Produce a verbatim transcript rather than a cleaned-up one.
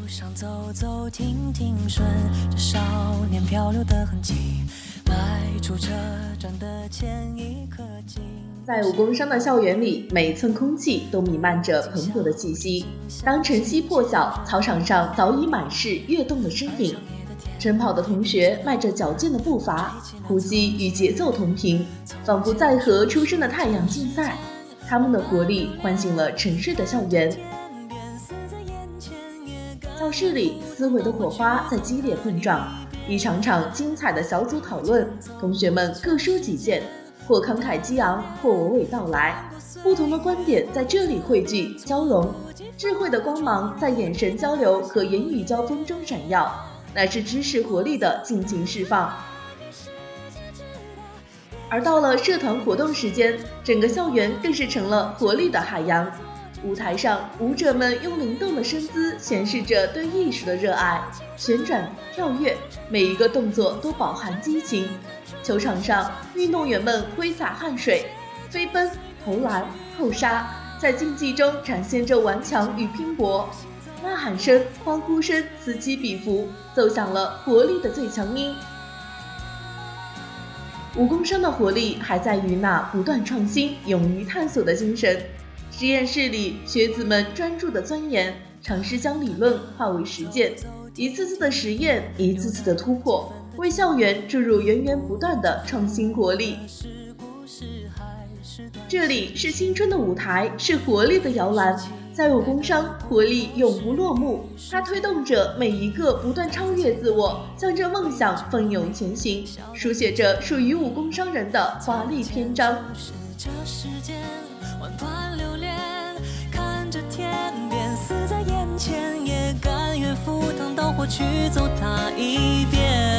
上走走停停，顺着少年漂流的痕迹，迈出车站的前一刻镜。 在武功商的校园里，每一寸空气都弥漫着蓬勃的气息。当晨曦破晓，操场上早已满是跃动的身影。晨跑的同学迈着矫健的步伐，呼吸与节奏同频，仿佛在和初升的太阳竞赛。他们的活力唤醒了沉睡的校园。教室里，思维的火花在激烈碰撞，一场场精彩的小组讨论，同学们各抒己见，或慷慨激昂，或娓娓道来。不同的观点在这里汇聚交融，智慧的光芒在眼神交流和言语交锋中闪耀，那是知识活力的尽情释放。而到了社团活动时间，整个校园更是成了活力的海洋。舞台上，舞者们用灵动的身姿显示着对艺术的热爱，旋转、跳跃，每一个动作都饱含激情。球场上，运动员们挥洒汗水，飞奔、投篮、后杀，在竞技中展现着顽强与拼搏。呐喊声、欢呼声此起彼伏，奏响了活力的最强音。武功商的活力还在于那不断创新、勇于探索的精神。实验室里，学子们专注地钻研，尝试将理论化为实践，一次次的实验，一次次的突破，为校园注入源源不断的创新活力。这里是青春的舞台，是活力的摇篮。在武功商，活力永不落幕，它推动着每一个不断超越自我，向着梦想奋勇前行，书写着属于武功商人的华丽篇章。 这世间万般流连，看着天边死在眼前，也甘愿赴汤蹈火去走它一遍。